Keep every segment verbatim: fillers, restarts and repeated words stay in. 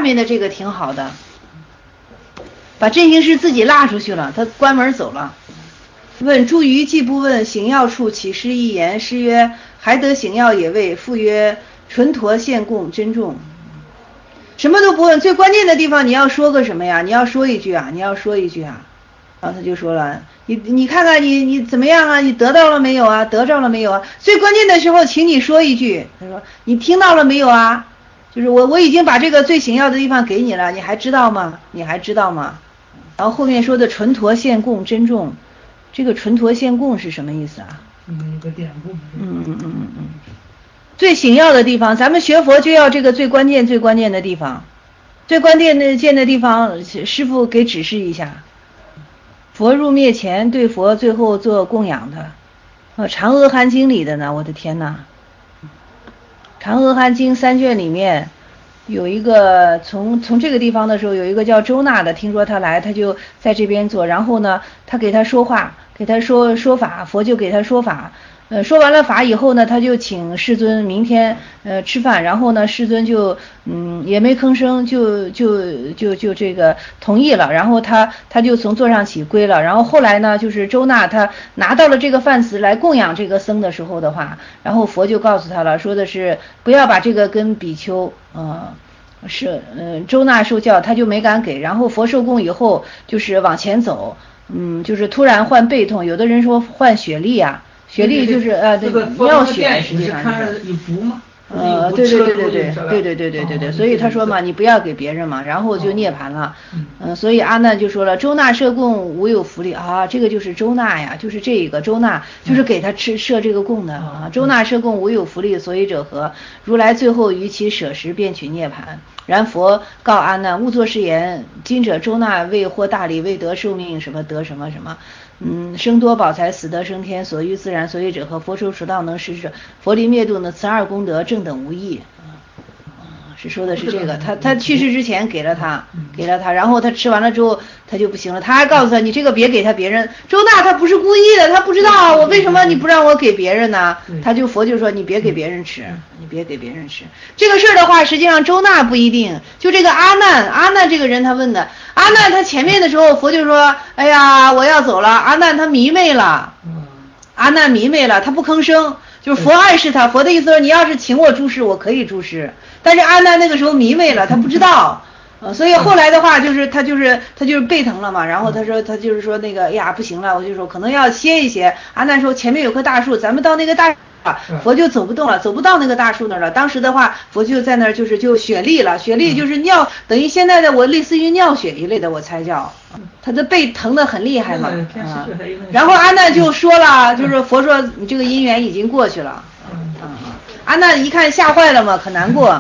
面的这个挺好的，把真行师自己拉出去了，他关门走了。问诸于既不问行要处，岂师一言？师曰：还得行要也未。复曰：纯陀献供珍重。什么都不问，最关键的地方你要说个什么呀？你要说一句啊，你要说一句啊。然后他就说了，你你看看你你怎么样啊？你得到了没有啊？得着了没有啊？最关键的时候，请你说一句。他说你听到了没有啊？就是我我已经把这个最行要的地方给你了，你还知道吗？你还知道吗？然后后面说的纯陀献供珍重，这个纯陀献供是什么意思啊？ 嗯，一个典故。 嗯嗯嗯嗯。最行要的地方，咱们学佛就要这个最关键最关键的地方，最关键的见的地方，师父给指示一下。佛入灭前对佛最后做供养的，呃，长阿含经里的呢，我的天哪！长阿含经三卷里面有一个从从这个地方的时候，有一个叫周纳的，听说他来，他就在这边做，然后呢，他给他说话，给他说说法，佛就给他说法。呃，说完了法以后呢，他就请世尊明天呃吃饭，然后呢，世尊就嗯也没吭声，就就就就这个同意了，然后他他就从座上起归了，然后后来呢，就是周纳他拿到了这个饭食来供养这个僧的时候的话，然后佛就告诉他了，说的是不要把这个跟比丘呃是嗯、呃、周纳受教，他就没敢给，然后佛受供以后就是往前走，嗯就是突然患背痛，有的人说患血痢啊。血痢就是呃对尿血，实际上是有毒吗？ 呃对对对对对对对对对对对，所以他说嘛，你不要给别人嘛，然后就涅槃了。嗯，所以阿难就说了，周纳设供无有福利啊，这个就是周纳呀，就是这个周纳就是给他吃设这个供的啊，周纳设供无有福利，所以者何？如来最后于其舍时便取涅槃。然佛告阿难，勿作是言，今者周纳未获大礼，未得寿命，什么得什么什么。嗯，生多宝财，死得升天，所欲自然，所以者何？佛受持道能施舍，佛离灭度呢，此二功德正等无异。是说的是这个，他他去世之前给了他，给了他，然后他吃完了之后他就不行了，他还告诉他你这个别给他别人。周大他不是故意的，他不知道我为什么你不让我给别人呢？他就佛就说你别给别人吃，你别给别人吃。这个事儿的话，实际上周纳不一定，就这个阿难，阿难这个人他问的，阿难他前面的时候佛就说，哎呀我要走了，阿难他迷昧了，阿难迷昧了，他不吭声。就是佛暗示他，佛的意思说你要是请我注释我可以注释，但是阿难那个时候迷昧了，他不知道，呃，所以后来的话就是他就是他就是背疼了嘛，然后他说他就是说那个哎呀不行了，我就说可能要歇一歇。阿难说前面有棵大树，咱们到那个大佛就走不动了，走不到那个大树那儿了。当时的话佛就在那儿就是就血痢了，血痢就是尿，等于现在的我类似于尿血一类的我才叫。他的背疼得很厉害嘛，啊，然后阿难就说了，就是佛说你这个因缘已经过去了，啊，阿难一看吓坏了嘛，可难过。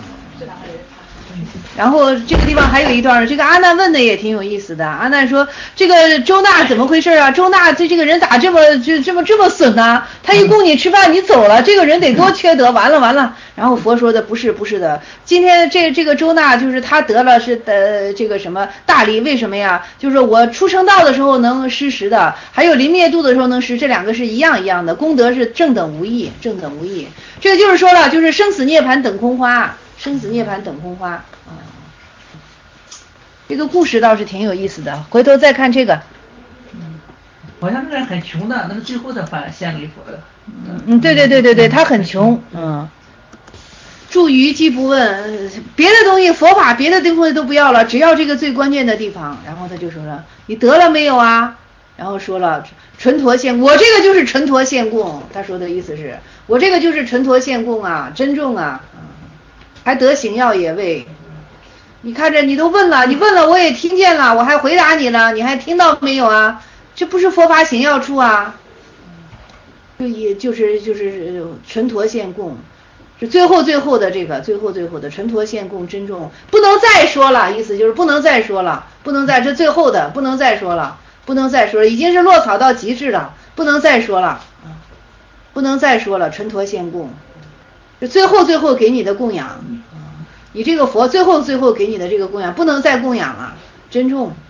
然后这个地方还有一段，这个阿难问的也挺有意思的。阿难说：“这个周纳怎么回事啊？周纳这这个人咋这么就这么这么损呢？他一供你吃饭，你走了，这个人得多缺德！完了完了。”然后佛说的不是不是的，今天这这个周纳就是他得了是的这个什么大礼，为什么呀？就是我出成道的时候能施食的，还有临灭度的时候能施，这两个是一样一样的，功德是正等无异，正等无异。这个就是说了，就是生死涅槃等空花，生死涅槃等空花。啊，这个故事倒是挺有意思的，回头再看这个。 嗯，好像那个人很穷的，那个最后才发献给佛的。 嗯，对对对对对，他很穷，嗯。住于既不问别的东西，佛法别的东西都不要了，只要这个最关键的地方。然后他就说了，你得了没有啊？然后说了纯陀献，我这个就是纯陀献供。他说的意思是我这个就是纯陀献供啊，珍重啊，还得行要也未。你看着你都问了，你问了我也听见了，我还回答你了，你还听到没有啊？这不是佛法行要处啊，就也就是就是纯陀献供，是最后最后的这个最后最后的纯陀献供珍重，不能再说了，意思就是不能再说了，不能再这最后的不能再说了，不能再说了，已经是落草到极致了，不能再说了，不能再说了，纯陀献供，就最后最后给你的供养。你这个佛最后最后给你的这个供养不能再供养了，珍重。